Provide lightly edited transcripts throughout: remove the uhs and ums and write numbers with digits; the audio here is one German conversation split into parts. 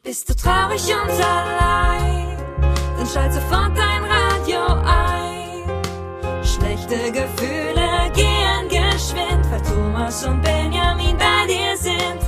Bist du traurig und allein? Dann schalt sofort dein Radio ein. Schlechte Gefühle gehen geschwind, weil Thomas und Benjamin bei dir sind.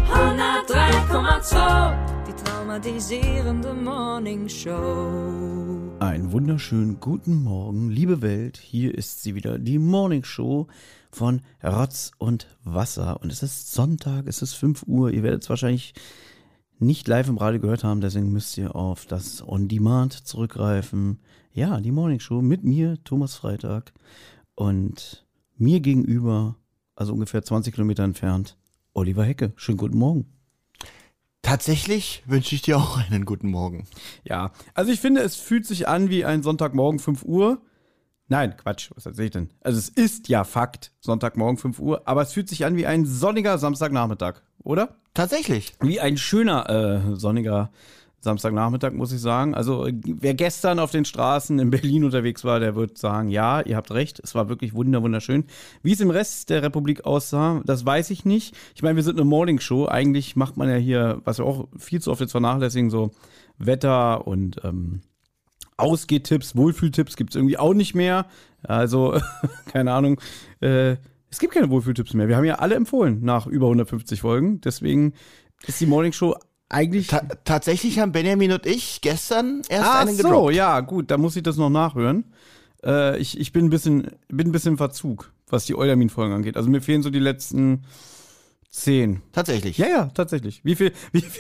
103,2, die traumatisierende Morning Show. Einen wunderschönen guten Morgen, liebe Welt. Hier ist sie wieder, die Morning Show von Rotz und Wasser. Und es ist Sonntag, es ist 5 Uhr. Ihr werdet es wahrscheinlich nicht live im Radio gehört haben, deswegen müsst ihr auf das On Demand zurückgreifen. Ja, die Morning Show mit mir, Thomas Freitag, und mir gegenüber, also ungefähr 20 Kilometer entfernt, Oliver Hecke. Schönen guten Morgen. Tatsächlich wünsche ich dir auch einen guten Morgen. Ja, also ich finde, es fühlt sich an wie ein Sonntagmorgen 5 Uhr. Nein, Quatsch, was erzähl ich denn? Also es ist ja Fakt, Sonntagmorgen 5 Uhr, aber es fühlt sich an wie ein sonniger Samstagnachmittag, oder? Tatsächlich. Wie ein schöner sonniger Samstagnachmittag, muss ich sagen. Also wer gestern auf den Straßen in Berlin unterwegs war, der wird sagen, ja, ihr habt recht, es war wirklich wunderschön. Wie es im Rest der Republik aussah, das weiß ich nicht. Ich meine, wir sind eine Morningshow. Eigentlich macht man ja hier, was wir auch viel zu oft jetzt vernachlässigen, so Wetter und Ausgehtipps, Wohlfühltipps gibt es irgendwie auch nicht mehr. Also, keine Ahnung, es gibt keine Wohlfühltipps mehr. Wir haben ja alle empfohlen nach über 150 Folgen. Deswegen ist die Morningshow eigentlich... Tatsächlich haben Benjamin und ich gestern erst einen gedroppt. Ach so, ja, gut, da muss ich das noch nachhören. Ich bin ein bisschen im Verzug, was die Eulermin-Folgen angeht. Also mir fehlen so die letzten 10. Tatsächlich. Ja, tatsächlich. Wie viel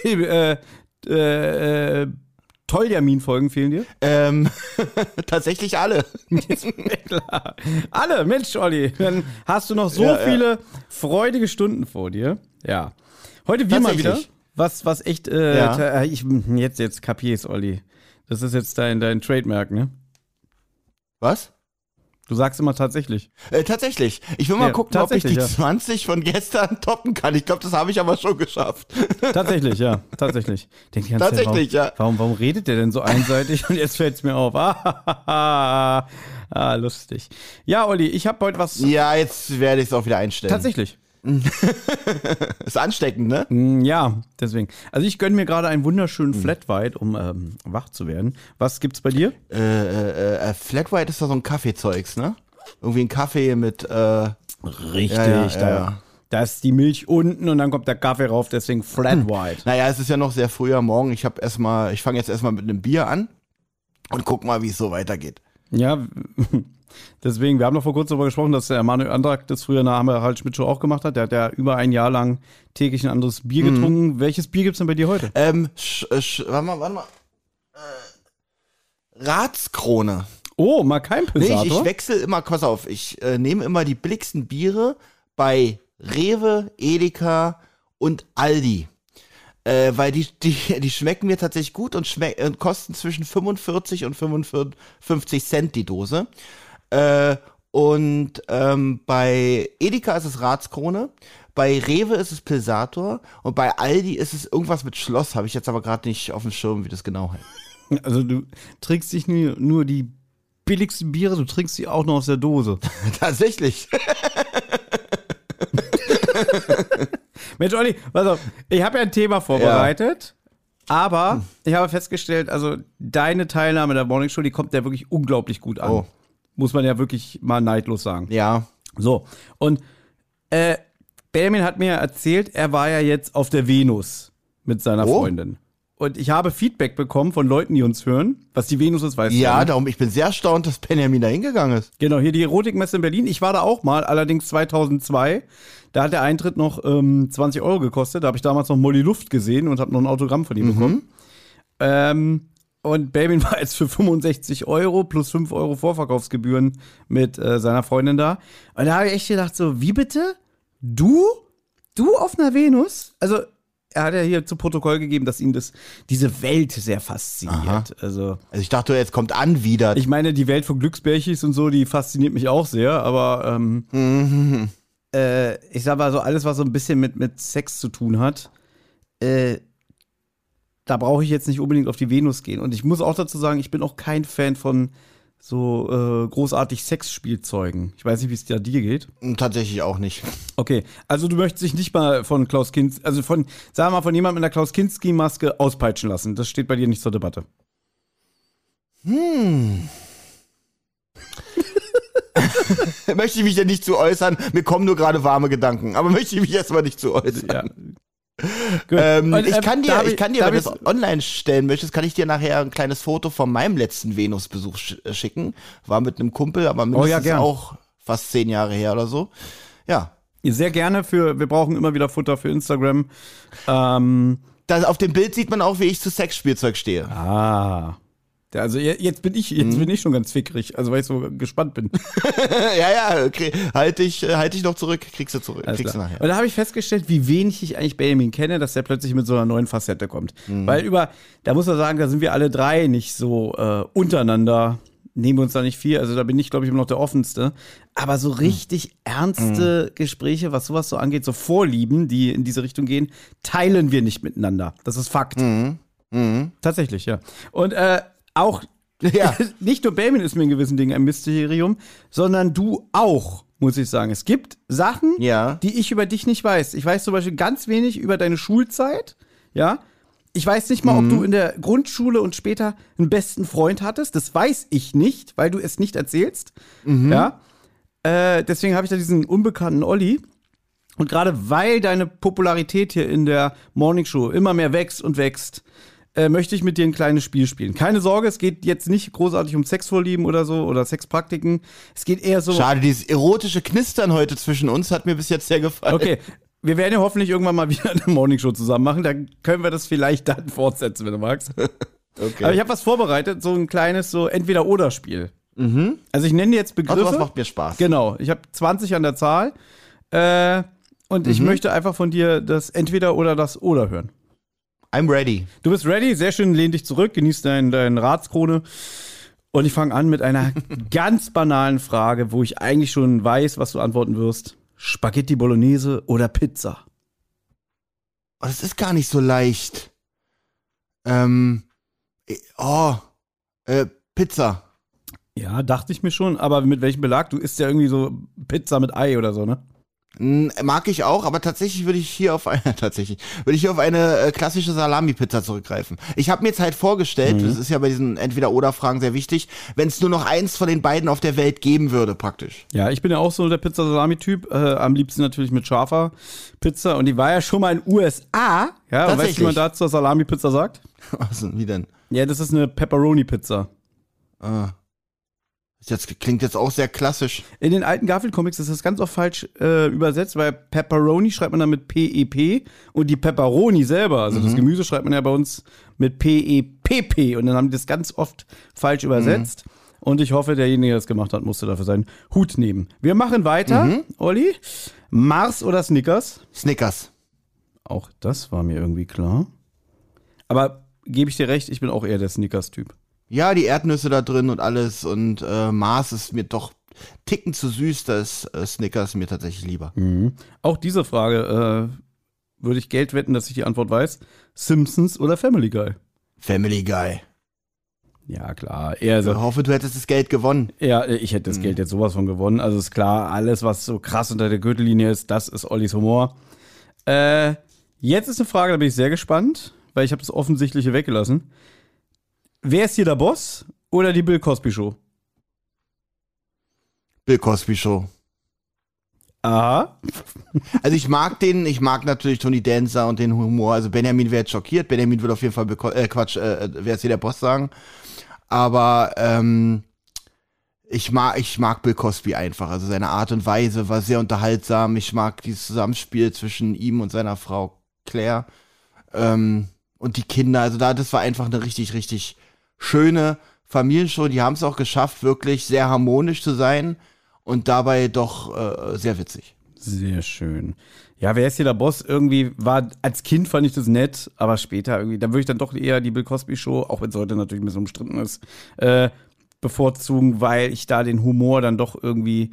Toljamin-Folgen fehlen dir? Tatsächlich alle. Klar. Alle, Mensch, Olli. Dann hast du noch so viele freudige Stunden vor dir. Ja. Heute wir mal wieder. Was echt, jetzt kapier's, Olli. Das ist jetzt dein Trademark, ne? Was? Du sagst immer tatsächlich. Tatsächlich. Ich will mal gucken, ob ich die 20 von gestern toppen kann. Ich glaube, das habe ich aber schon geschafft. Tatsächlich, ja. Tatsächlich. Warum redet der denn so einseitig? Und jetzt fällt's mir auf. Lustig. Ja, Olli, ich habe heute was... Ja, jetzt werde ich es auch wieder einstellen. Tatsächlich. Ist ansteckend, ne? Ja, deswegen. Also ich gönne mir gerade einen wunderschönen Flat White, um wach zu werden. Was gibt's bei dir? Flat White ist doch so ein Kaffeezeugs, ne? Irgendwie ein Kaffee mit Richtig, da ist die Milch unten und dann kommt der Kaffee rauf, deswegen Flat White. Naja, es ist ja noch sehr früh am Morgen. Ich fange jetzt erstmal mit einem Bier an und guck mal, wie es so weitergeht. Ja, deswegen, wir haben noch vor kurzem darüber gesprochen, dass der Manuel Andrak das früher nach Harald Schmidt Show auch gemacht hat. Der hat ja über ein Jahr lang täglich ein anderes Bier getrunken. Welches Bier gibt's denn bei dir heute? Warte mal. Ratskrone. Oh, mal kein Pilsator? Nee, ich wechsle immer, pass auf, ich nehme immer die billigsten Biere bei Rewe, Edeka und Aldi. Weil die schmecken mir tatsächlich gut und kosten zwischen 45 und 55 Cent die Dose. Bei Edeka ist es Ratskrone, bei Rewe ist es Pilsator und bei Aldi ist es irgendwas mit Schloss, habe ich jetzt aber gerade nicht auf dem Schirm, wie das genau heißt. Also du trinkst nicht nur die billigsten Biere, du trinkst sie auch noch aus der Dose. Tatsächlich. Mensch, Olli, pass auf, ich habe ja ein Thema vorbereitet, aber ich habe festgestellt, also deine Teilnahme in der Morning Show, die kommt ja wirklich unglaublich gut an. Oh. Muss man ja wirklich mal neidlos sagen. Ja. So, und Benjamin hat mir erzählt, er war ja jetzt auf der Venus mit seiner Freundin. Und ich habe Feedback bekommen von Leuten, die uns hören, was die Venus ist, weißt du. Ja, darum, ich bin sehr erstaunt, dass Benjamin da hingegangen ist. Genau, hier die Erotikmesse in Berlin. Ich war da auch mal, allerdings 2002. Da hat der Eintritt noch 20 Euro gekostet. Da habe ich damals noch Molly Luft gesehen und habe noch ein Autogramm von ihm bekommen. Und Benjamin war jetzt für 65 Euro plus 5 Euro Vorverkaufsgebühren mit seiner Freundin da. Und da habe ich echt gedacht so, wie bitte? Du auf einer Venus? Also er hat ja hier zu Protokoll gegeben, dass ihn diese Welt sehr fasziniert. Also ich dachte, jetzt kommt an wieder. Ich meine, die Welt von Glücksbärchis und so, die fasziniert mich auch sehr, aber ich sag mal so, alles, was so ein bisschen mit Sex zu tun hat, da brauche ich jetzt nicht unbedingt auf die Venus gehen. Und ich muss auch dazu sagen, ich bin auch kein Fan von großartig Sexspielzeugen. Ich weiß nicht, wie es dir geht. Tatsächlich auch nicht. Okay, also du möchtest dich nicht mal von Klaus Kinski, also sagen wir mal, von jemandem mit einer Klaus Kinski-Maske auspeitschen lassen. Das steht bei dir nicht zur Debatte. Möchte ich mich ja nicht zu äußern. Mir kommen nur gerade warme Gedanken. Aber möchte ich mich erstmal nicht zu äußern. Ja. Ich kann dir, wenn du das online stellen möchtest, kann ich dir nachher ein kleines Foto von meinem letzten Venus-Besuch schicken. War mit einem Kumpel, aber mindestens auch fast 10 Jahre her oder so. Ja. Sehr gerne wir brauchen immer wieder Futter für Instagram. Auf dem Bild sieht man auch, wie ich zu Sexspielzeug stehe. Ah. Also jetzt bin ich schon ganz fickrig, also weil ich so gespannt bin. Ja, halt dich noch zurück, kriegst du nachher. Und da habe ich festgestellt, wie wenig ich eigentlich Benjamin kenne, dass der plötzlich mit so einer neuen Facette kommt. Weil da muss man sagen, da sind wir alle drei nicht so untereinander, nehmen wir uns da nicht viel, also da bin ich, glaube ich, immer noch der Offenste. Aber so richtig ernste Gespräche, was sowas so angeht, so Vorlieben, die in diese Richtung gehen, teilen wir nicht miteinander. Das ist Fakt. Tatsächlich, ja. Und auch, nicht nur Benjamin ist mir in gewissen Dingen ein Mysterium, sondern du auch, muss ich sagen. Es gibt Sachen, die ich über dich nicht weiß. Ich weiß zum Beispiel ganz wenig über deine Schulzeit, ja. Ich weiß nicht mal, ob du in der Grundschule und später einen besten Freund hattest. Das weiß ich nicht, weil du es nicht erzählst, ja. Deswegen habe ich da diesen unbekannten Olli. Und gerade weil deine Popularität hier in der Morningshow immer mehr wächst und wächst, möchte ich mit dir ein kleines Spiel spielen. Keine Sorge, es geht jetzt nicht großartig um Sexvorlieben oder so oder Sexpraktiken. Es geht eher so. Schade, dieses erotische Knistern heute zwischen uns hat mir bis jetzt sehr gefallen. Okay, wir werden ja hoffentlich irgendwann mal wieder eine Morningshow zusammen machen. Dann können wir das vielleicht dann fortsetzen, wenn du magst. Okay. Aber ich habe was vorbereitet, so ein kleines so Entweder-Oder-Spiel. Also ich nenne dir jetzt Begriffe. Das macht mir Spaß. Genau, ich habe 20 an der Zahl. Und ich möchte einfach von dir das Entweder oder das Oder hören. I'm ready. Du bist ready, sehr schön, lehn dich zurück, genieß deine Ratskrone. Und ich fange an mit einer ganz banalen Frage, wo ich eigentlich schon weiß, was du antworten wirst. Spaghetti Bolognese oder Pizza? Oh, das ist gar nicht so leicht. Pizza. Ja, dachte ich mir schon, aber mit welchem Belag? Du isst ja irgendwie so Pizza mit Ei oder so, ne? Mag ich auch, aber tatsächlich würde ich hier auf eine klassische Salami-Pizza zurückgreifen. Ich habe mir jetzt halt vorgestellt, das ist ja bei diesen Entweder-Oder-Fragen sehr wichtig, wenn es nur noch eins von den beiden auf der Welt geben würde, praktisch. Ja, ich bin ja auch so der Pizza-Salami-Typ, am liebsten natürlich mit scharfer Pizza und die war ja schon mal in den USA. Ja, und weißt du, wie man da zur Salami-Pizza sagt? Was denn, wie denn? Ja, das ist eine Pepperoni-Pizza. Das klingt jetzt auch sehr klassisch. In den alten Garfield-Comics ist das ganz oft falsch übersetzt, weil Pepperoni schreibt man dann mit P-E-P und die Pepperoni selber, also das Gemüse schreibt man ja bei uns mit P-E-P-P und dann haben die das ganz oft falsch übersetzt. Und ich hoffe, derjenige, der das gemacht hat, musste dafür seinen Hut nehmen. Wir machen weiter, Olli. Mars oder Snickers? Snickers. Auch das war mir irgendwie klar. Aber gebe ich dir recht, ich bin auch eher der Snickers-Typ. Ja, die Erdnüsse da drin und alles und Mars ist mir doch ticken zu süß, da ist Snickers mir tatsächlich lieber. Auch diese Frage würde ich Geld wetten, dass ich die Antwort weiß. Simpsons oder Family Guy? Family Guy. Ja, klar. Eher so. Ich hoffe, du hättest das Geld gewonnen. Ja, ich hätte das Geld jetzt sowas von gewonnen. Also ist klar, alles, was so krass unter der Gürtellinie ist, das ist Ollis Humor. Jetzt ist eine Frage, da bin ich sehr gespannt, weil ich habe das Offensichtliche weggelassen. Wer ist hier der Boss oder die Bill Cosby Show? Bill Cosby Show. Aha. Also ich mag natürlich Tony Danza und den Humor. Also Benjamin wäre jetzt schockiert. Benjamin würde auf jeden Fall wer ist hier der Boss sagen. Aber ich mag Bill Cosby einfach. Also seine Art und Weise war sehr unterhaltsam. Ich mag dieses Zusammenspiel zwischen ihm und seiner Frau Claire. Und die Kinder. Also das war einfach eine richtig, richtig schöne Familienshow. Die haben es auch geschafft, wirklich sehr harmonisch zu sein und dabei doch sehr witzig. Sehr schön. Ja, wer ist hier der Boss? Irgendwie als Kind fand ich das nett, aber später irgendwie, da würde ich dann doch eher die Bill Cosby Show, auch wenn es heute natürlich ein bisschen umstritten ist, bevorzugen, weil ich da den Humor dann doch irgendwie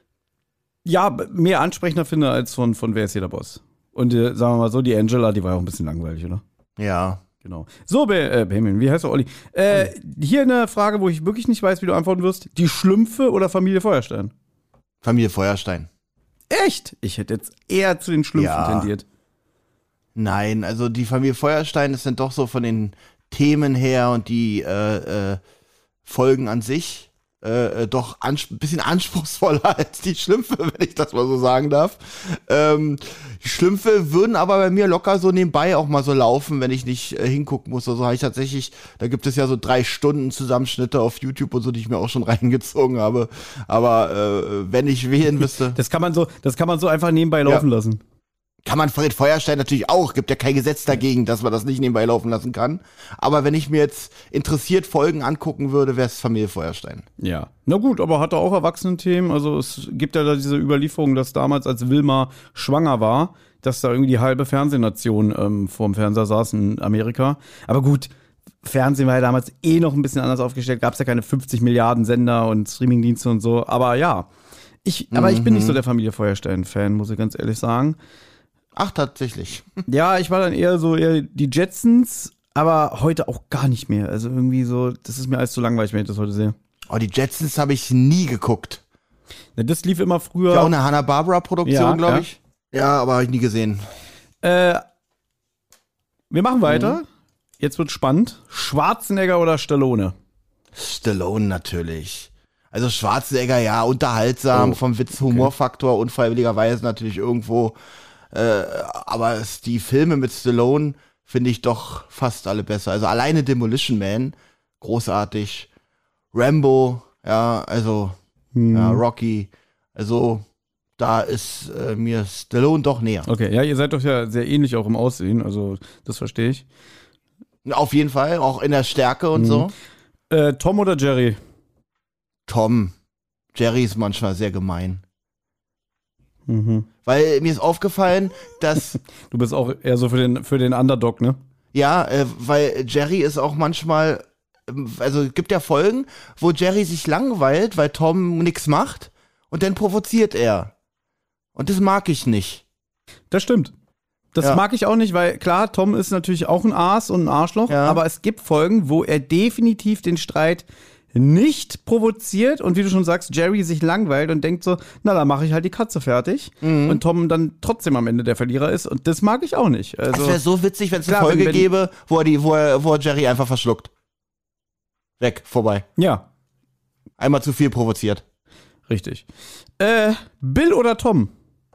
mehr ansprechender finde als von Wer ist hier der Boss? Und sagen wir mal so, die Angela, die war ja auch ein bisschen langweilig, oder? Ja. Genau. So, Benjamin, wie heißt du, Olli? Hier eine Frage, wo ich wirklich nicht weiß, wie du antworten wirst. Die Schlümpfe oder Familie Feuerstein? Familie Feuerstein. Echt? Ich hätte jetzt eher zu den Schlümpfen tendiert. Nein, also die Familie Feuerstein ist dann doch so von den Themen her und die Folgen an sich doch ein bisschen anspruchsvoller als die Schlümpfe, wenn ich das mal so sagen darf. Die Schlümpfe würden aber bei mir locker so nebenbei auch mal so laufen, wenn ich nicht hingucken muss. Also habe ich tatsächlich, da gibt es ja so 3 Stunden Zusammenschnitte auf YouTube und so, die ich mir auch schon reingezogen habe. Aber wenn ich wählen müsste. Das kann man so einfach nebenbei laufen lassen. Kann man Fred Feuerstein natürlich auch. Gibt ja kein Gesetz dagegen, dass man das nicht nebenbei laufen lassen kann. Aber wenn ich mir jetzt interessiert Folgen angucken würde, wäre es Familie Feuerstein. Ja. Na gut, aber hat er auch Erwachsenenthemen. Also es gibt ja da diese Überlieferung, dass damals, als Wilma schwanger war, dass da irgendwie die halbe Fernsehnation vorm Fernseher saß in Amerika. Aber gut, Fernsehen war ja damals noch ein bisschen anders aufgestellt. Gab es ja keine 50 Milliarden Sender und Streamingdienste und so. Aber ja, ich bin nicht so der Familie Feuerstein-Fan, muss ich ganz ehrlich sagen. Ach, tatsächlich. Ja, ich war dann eher die Jetsons, aber heute auch gar nicht mehr. Also irgendwie so, das ist mir alles zu langweilig, wenn ich das heute sehe. Oh, die Jetsons habe ich nie geguckt. Ja, das lief immer früher. Ja, auch eine Hanna-Barbera-Produktion, glaube ich. Ja, aber habe ich nie gesehen. Wir machen weiter. Jetzt wird spannend. Schwarzenegger oder Stallone? Stallone natürlich. Also Schwarzenegger, ja, unterhaltsam, vom Witz-Humorfaktor, unfreiwilligerweise natürlich irgendwo. Aber die Filme mit Stallone finde ich doch fast alle besser. Also alleine Demolition Man, großartig. Rambo, ja, also ja, Rocky. Also da ist mir Stallone doch näher. Okay, ja, ihr seid doch ja sehr ähnlich auch im Aussehen, also das verstehe ich. Auf jeden Fall, auch in der Stärke und so. Tom oder Jerry? Tom. Jerry ist manchmal sehr gemein. Weil mir ist aufgefallen, dass du bist auch eher so für den Underdog, ne? Ja, weil Jerry ist auch manchmal, also es gibt ja Folgen, wo Jerry sich langweilt, weil Tom nichts macht und dann provoziert er. Und das mag ich nicht. Das stimmt. Das mag ich auch nicht, weil klar, Tom ist natürlich auch ein Aas und ein Arschloch, aber es gibt Folgen, wo er definitiv den Streit nicht provoziert und wie du schon sagst, Jerry sich langweilt und denkt so, na, dann mache ich halt die Katze fertig und Tom dann trotzdem am Ende der Verlierer ist und das mag ich auch nicht. Also, es wäre so witzig, wenn es eine Folge gäbe, wo er Jerry einfach verschluckt. Weg, vorbei. Ja. Einmal zu viel provoziert. Richtig. Bill oder Tom?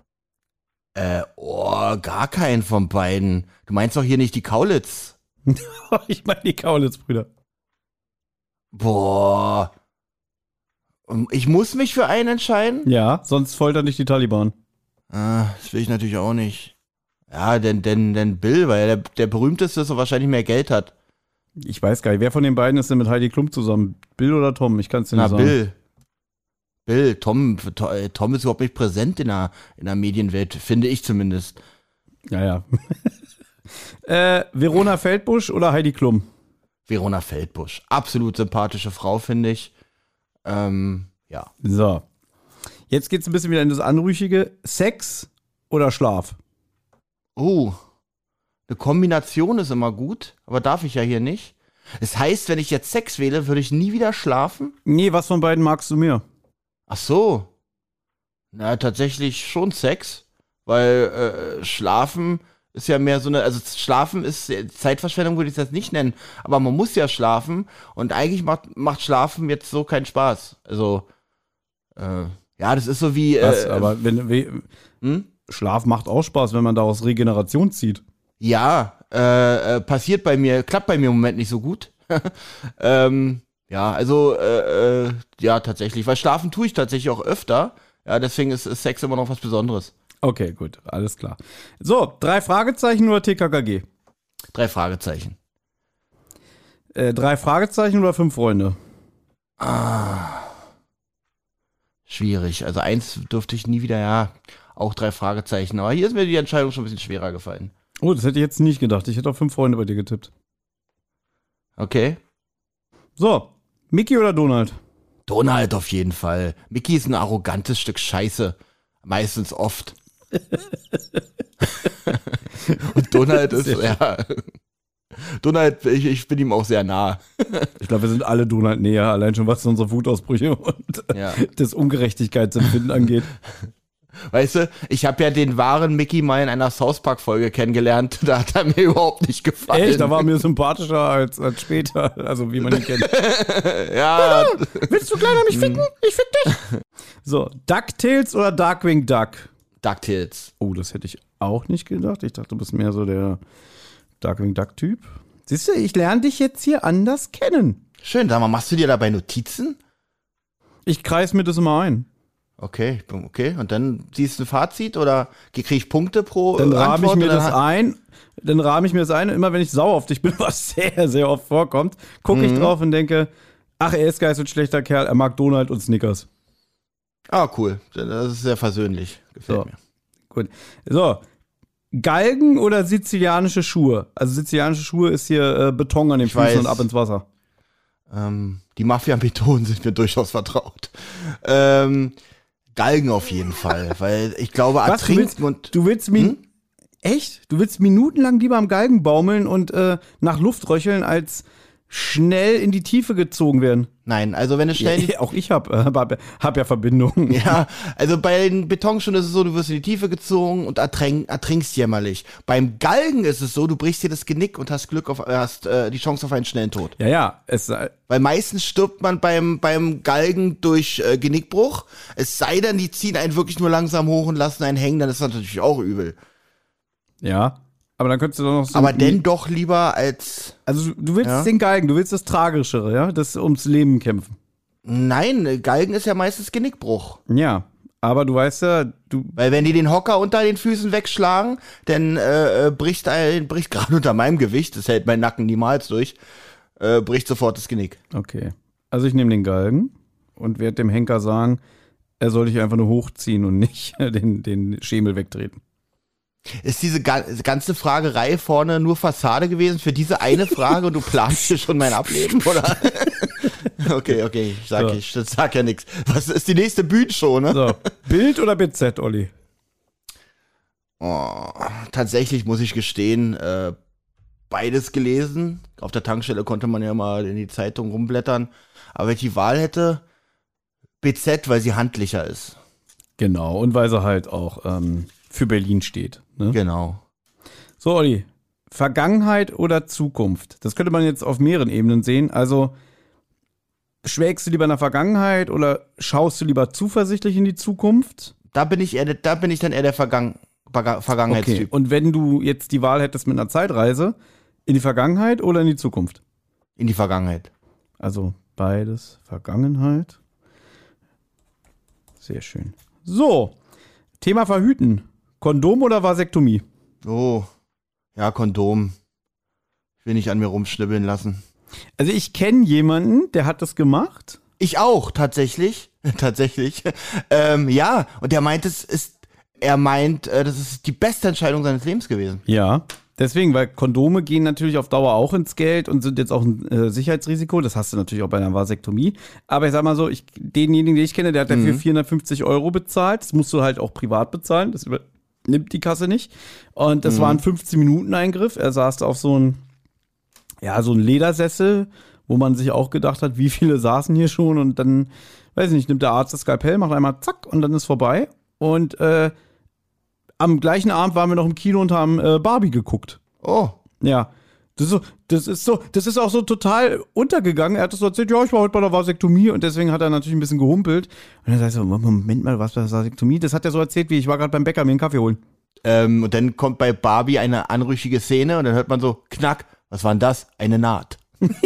Gar keinen von beiden. Du meinst doch hier nicht die Kaulitz. Ich meine die Kaulitz-Brüder. Boah. Ich muss mich für einen entscheiden? Ja, sonst foltern dich die Taliban. Das will ich natürlich auch nicht. Ja, denn Bill, weil der berühmteste ist und wahrscheinlich mehr Geld hat. Ich weiß gar nicht, wer von den beiden ist denn mit Heidi Klum zusammen? Bill oder Tom? Ich kann es dir nicht sagen. Bill. Tom ist überhaupt nicht präsent in der Medienwelt, finde ich zumindest. Ja. Verona Feldbusch oder Heidi Klum? Verona Feldbusch. Absolut sympathische Frau, finde ich. Ja. So. Jetzt geht's ein bisschen wieder in das Anrüchige. Sex oder Schlaf? Eine Kombination ist immer gut, aber darf ich ja hier nicht. Das heißt, wenn ich jetzt Sex wähle, würde ich nie wieder schlafen? Nee, was von beiden magst du mehr? Ach so. Na, tatsächlich schon Sex, weil Schlafen ist ja mehr so eine, also Schlafen ist Zeitverschwendung, würde ich das nicht nennen, aber man muss ja schlafen und eigentlich macht Schlafen jetzt so keinen Spaß. Also, ja, das ist so wie aber Schlaf macht auch Spaß, wenn man daraus Regeneration zieht. Ja, passiert bei mir, klappt bei mir im Moment nicht so gut. Ja, also, ja, tatsächlich, weil schlafen tue ich tatsächlich auch öfter. Ja, deswegen ist Sex immer noch was Besonderes. Okay, gut, alles klar. So, 3 Fragezeichen oder TKKG? 3 Fragezeichen. 3 Fragezeichen oder 5 Freunde? Schwierig. Also 1 dürfte ich nie wieder, ja, auch 3 Fragezeichen. Aber hier ist mir die Entscheidung schon ein bisschen schwerer gefallen. Oh, das hätte ich jetzt nicht gedacht. Ich hätte auf 5 Freunde bei dir getippt. Okay. So, Mickey oder Donald? Donald auf jeden Fall. Mickey ist ein arrogantes Stück Scheiße. Meistens oft. Und Donald ist, ja. Donald, ich bin ihm auch sehr nah. Ich glaube, wir sind alle Donald näher, allein schon was unsere Wutausbrüche und das Ungerechtigkeitsempfinden angeht. Weißt du, ich habe ja den wahren Mickey mal in einer South Park-Folge kennengelernt. Da hat er mir überhaupt nicht gefallen. Echt? Da war mir sympathischer als später, also wie man ihn kennt. Ja. Willst du kleiner mich ficken? Ich fick dich. So, DuckTales oder Darkwing Duck? DuckTales. Oh, das hätte ich auch nicht gedacht. Ich dachte, du bist mehr so der Darkwing Duck-Typ. Siehst du, ich lerne dich jetzt hier anders kennen. Schön, sag mal, machst du dir dabei Notizen? Ich kreis mir das immer ein. Okay. Und dann siehst du ein Fazit oder kriege ich Punkte pro Dann rahme Antwort? ich mir das ein. Und immer wenn ich sauer auf dich bin, was sehr, sehr oft vorkommt, gucke ich drauf und denke, ach, er ist gar so ein schlechter Kerl, er mag Donald und Snickers. Ah, cool. Das ist sehr versöhnlich. Gefällt mir. Gut. So, Galgen oder sizilianische Schuhe? Also sizilianische Schuhe ist hier Beton an den Füßen und ab ins Wasser. Die Mafia-Methoden sind mir durchaus vertraut. Galgen auf jeden Fall, weil ich glaube, ertrinken Du willst echt? Du willst minutenlang lieber am Galgen baumeln und nach Luft röcheln, als schnell in die Tiefe gezogen werden? Nein, also wenn du schnell... Auch ich hab ja Verbindungen. Ja, also bei den Betonschuhen ist es so, du wirst in die Tiefe gezogen und ertrinkst jämmerlich. Beim Galgen ist es so, du brichst dir das Genick und hast die Chance auf einen schnellen Tod. Ja. Weil meistens stirbt man beim Galgen durch Genickbruch. Es sei denn, die ziehen einen wirklich nur langsam hoch und lassen einen hängen, dann ist das natürlich auch übel. Ja, aber dann könntest du doch noch so... Aber denn doch lieber als... Also du willst den Galgen, du willst das Tragischere, ja? Das ums Leben kämpfen. Nein, Galgen ist ja meistens Genickbruch. Ja, aber du weißt ja, Weil wenn die den Hocker unter den Füßen wegschlagen, dann bricht gerade unter meinem Gewicht, das hält mein Nacken niemals durch, bricht sofort das Genick. Okay, also ich nehme den Galgen und werde dem Henker sagen, er soll dich einfach nur hochziehen und nicht den Schemel wegtreten. Ist diese ganze Fragerei vorne nur Fassade gewesen für diese eine Frage und du planst hier schon mein Ableben, oder? Okay, ich sag ja nichts. Was ist die nächste Bühnenshow, ne? So, Bild oder BZ, Olli? Oh, tatsächlich muss ich gestehen, beides gelesen. Auf der Tankstelle konnte man ja mal in die Zeitung rumblättern. Aber wenn ich die Wahl hätte, BZ, weil sie handlicher ist. Genau, und weil sie halt auch für Berlin steht. Ne? Genau. So, Olli, Vergangenheit oder Zukunft? Das könnte man jetzt auf mehreren Ebenen sehen. Also, schwelgst du lieber in der Vergangenheit oder schaust du lieber zuversichtlich in die Zukunft? Da bin ich dann eher der Vergangenheitstyp. Okay, und wenn du jetzt die Wahl hättest mit einer Zeitreise, in die Vergangenheit oder in die Zukunft? In die Vergangenheit. Also, beides. Vergangenheit. Sehr schön. So, Thema Verhüten. Kondom oder Vasektomie? Oh, ja, Kondom. Ich will nicht an mir rumschnibbeln lassen. Also ich kenne jemanden, der hat das gemacht. Ich auch, tatsächlich. Ja, und der meint, das ist die beste Entscheidung seines Lebens gewesen. Ja, deswegen, weil Kondome gehen natürlich auf Dauer auch ins Geld und sind jetzt auch ein Sicherheitsrisiko. Das hast du natürlich auch bei einer Vasektomie. Aber ich sag mal so, denjenigen, den ich kenne, der hat dafür 450 € bezahlt. Das musst du halt auch privat bezahlen. Das nimmt die Kasse nicht. Und das war ein 15-Minuten-Eingriff. Er saß auf so ein Ledersessel, wo man sich auch gedacht hat, wie viele saßen hier schon. Und dann, weiß ich nicht, nimmt der Arzt das Skalpell, macht einmal zack und dann ist vorbei. Und am gleichen Abend waren wir noch im Kino und haben Barbie geguckt. Oh. Ja. Das ist auch so total untergegangen. Er hat das so erzählt, ja, ich war heute bei der Vasektomie und deswegen hat er natürlich ein bisschen gehumpelt. Und dann sagt er so, Moment mal, was war Vasektomie? Das hat er so erzählt, wie ich war gerade beim Bäcker mir einen Kaffee holen. Und dann kommt bei Barbie eine anrüchige Szene und dann hört man so, knack, was war denn das? Eine Naht.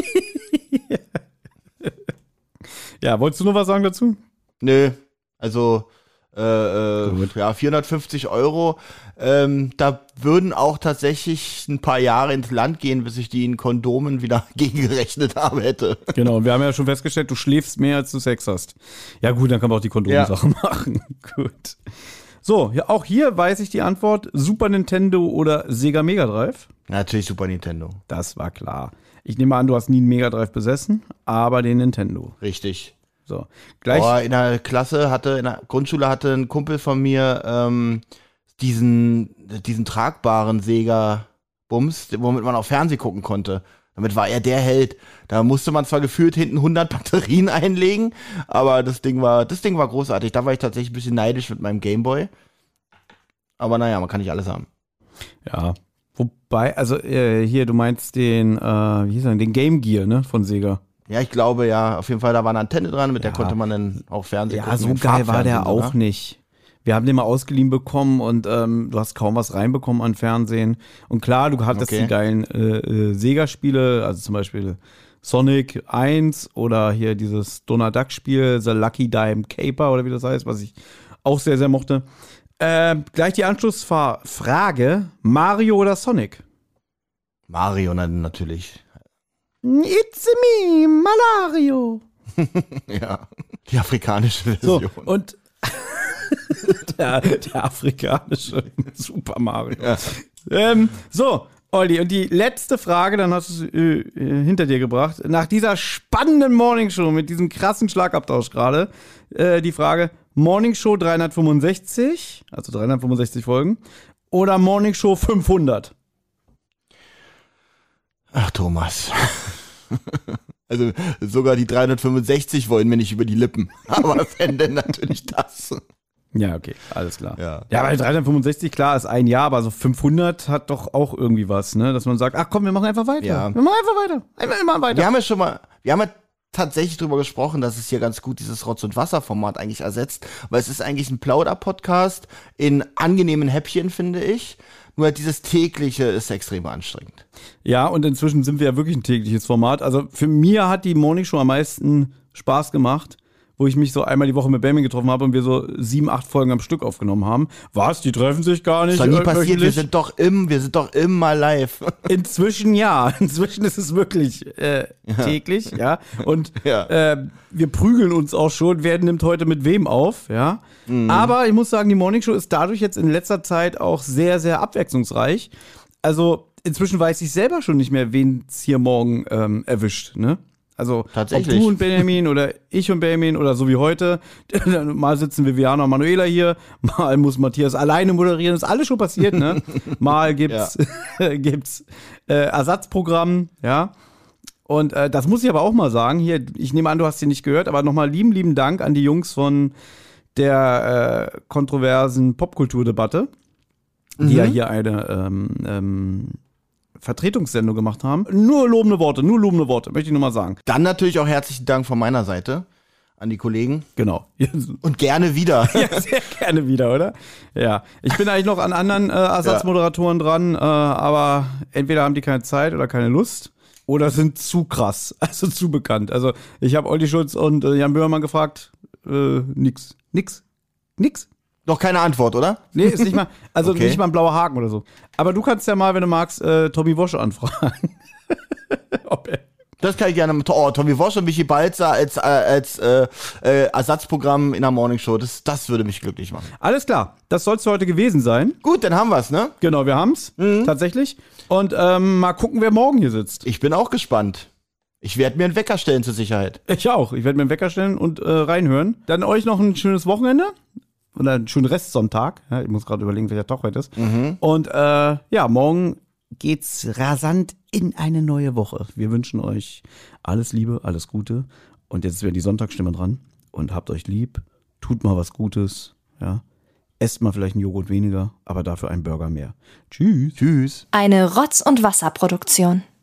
Ja, wolltest du noch was sagen dazu? Nö, also 450 €. Da würden auch tatsächlich ein paar Jahre ins Land gehen, bis ich die in Kondomen wieder gegengerechnet habe hätte. Genau, und wir haben ja schon festgestellt, du schläfst mehr, als du Sex hast. Ja gut, dann kann man auch die Kondomsache machen. Gut. So, ja, auch hier weiß ich die Antwort. Super Nintendo oder Sega Mega Drive? Natürlich Super Nintendo. Das war klar. Ich nehme an, du hast nie einen Mega Drive besessen, aber den Nintendo. Richtig. So, gleich. In der Grundschule hatte ein Kumpel von mir diesen tragbaren Sega Bums, womit man auf Fernsehen gucken konnte. Damit war er der Held. Da musste man zwar gefühlt hinten 100 Batterien einlegen, aber das Ding war großartig. Da war ich tatsächlich ein bisschen neidisch mit meinem Gameboy. Aber naja, man kann nicht alles haben. Ja, wobei, also hier, du meinst den, wie hieß er, den Game Gear, ne, von Sega. Ja, ich glaube, ja, auf jeden Fall, da war eine Antenne dran, mit der konnte man dann auch Fernsehen gucken. Ja, so geil war der auch nicht. Wir haben den mal ausgeliehen bekommen und du hast kaum was reinbekommen an Fernsehen. Und klar, du hattest die geilen Sega-Spiele, also zum Beispiel Sonic 1 oder hier dieses Donald Duck-Spiel, The Lucky Dime Caper oder wie das heißt, was ich auch sehr, sehr mochte. Gleich die Anschlussfrage, Mario oder Sonic? Mario natürlich. It's me, Malario. Ja, die afrikanische Version. So, und der afrikanische Super Mario. Ja. So, Olli, und die letzte Frage, dann hast du es hinter dir gebracht. Nach dieser spannenden Morningshow mit diesem krassen Schlagabtausch gerade, die Frage, Morningshow 365, also 365 Folgen, oder Morningshow 500? Ach, Thomas. Also sogar die 365 wollen mir nicht über die Lippen. Aber wenn denn natürlich das. Ja, okay, alles klar. Ja, weil 365, klar, ist ein Jahr, aber so 500 hat doch auch irgendwie was, ne? Dass man sagt, ach komm, wir machen einfach weiter. Ja. Wir machen einfach weiter. Immer weiter. Wir haben ja tatsächlich drüber gesprochen, dass es hier ganz gut dieses Rotz- und Wasser-Format eigentlich ersetzt, weil es ist eigentlich ein Plauder-Podcast in angenehmen Häppchen, finde ich. Nur dieses tägliche ist extrem anstrengend. Ja, und inzwischen sind wir ja wirklich ein tägliches Format. Also für mir hat die Morningshow am meisten Spaß gemacht, wo ich mich so einmal die Woche mit Benjamin getroffen habe und wir so 7, 8 Folgen am Stück aufgenommen haben. Was? Die treffen sich gar nicht? Das ist doch nie passiert, wir sind doch immer live. Inzwischen ja. Inzwischen ist es wirklich täglich, ja. Und wir prügeln uns auch schon, wer nimmt heute mit wem auf, ja. Mhm. Aber ich muss sagen, die Morningshow ist dadurch jetzt in letzter Zeit auch sehr, sehr abwechslungsreich. Also inzwischen weiß ich selber schon nicht mehr, wen es hier morgen erwischt, ne? Also ob du und Benjamin oder ich und Benjamin oder so wie heute. Mal sitzen Viviana und Manuela hier, mal muss Matthias alleine moderieren. Das ist alles schon passiert, ne? Mal gibt's Ersatzprogramm, ja. Und das muss ich aber auch mal sagen. Hier, ich nehme an, du hast sie nicht gehört, aber nochmal lieben Dank an die Jungs von der kontroversen Popkulturdebatte, die ja hier eine Vertretungssendung gemacht haben. Nur lobende Worte, möchte ich nur mal sagen. Dann natürlich auch herzlichen Dank von meiner Seite an die Kollegen. Genau. Und gerne wieder. Ja, sehr gerne wieder, oder? Ja. Ich bin eigentlich noch an anderen Ersatzmoderatoren dran, aber entweder haben die keine Zeit oder keine Lust oder sind zu krass, also zu bekannt. Also ich habe Olli Schulz und Jan Böhmermann gefragt, nix. Noch keine Antwort, oder? Nee, ist nicht mal, also Okay. nicht mal ein blauer Haken oder so. Aber du kannst ja mal, wenn du magst, Tommy Wosch anfragen. Das kann ich gerne mit Tommy Wosch und Michi Balzer als Ersatzprogramm in der Morningshow. Das würde mich glücklich machen. Alles klar, das soll es heute gewesen sein. Gut, dann haben wir's, ne? Genau, wir haben's, tatsächlich. Und mal gucken, wer morgen hier sitzt. Ich bin auch gespannt. Ich werde mir einen Wecker stellen zur Sicherheit. Ich auch. Ich werde mir einen Wecker stellen und reinhören. Dann euch noch ein schönes Wochenende. Oder einen schönen Restsonntag. Ja, ich muss gerade überlegen, welcher Tag heute ist. Und morgen geht's rasant in eine neue Woche. Wir wünschen euch alles Liebe, alles Gute. Und jetzt ist wieder die Sonntagsstimme dran. Und habt euch lieb. Tut mal was Gutes. Ja. Esst mal vielleicht einen Joghurt weniger, aber dafür einen Burger mehr. Tschüss. Tschüss. Eine Rotz- und Wasser-Produktion.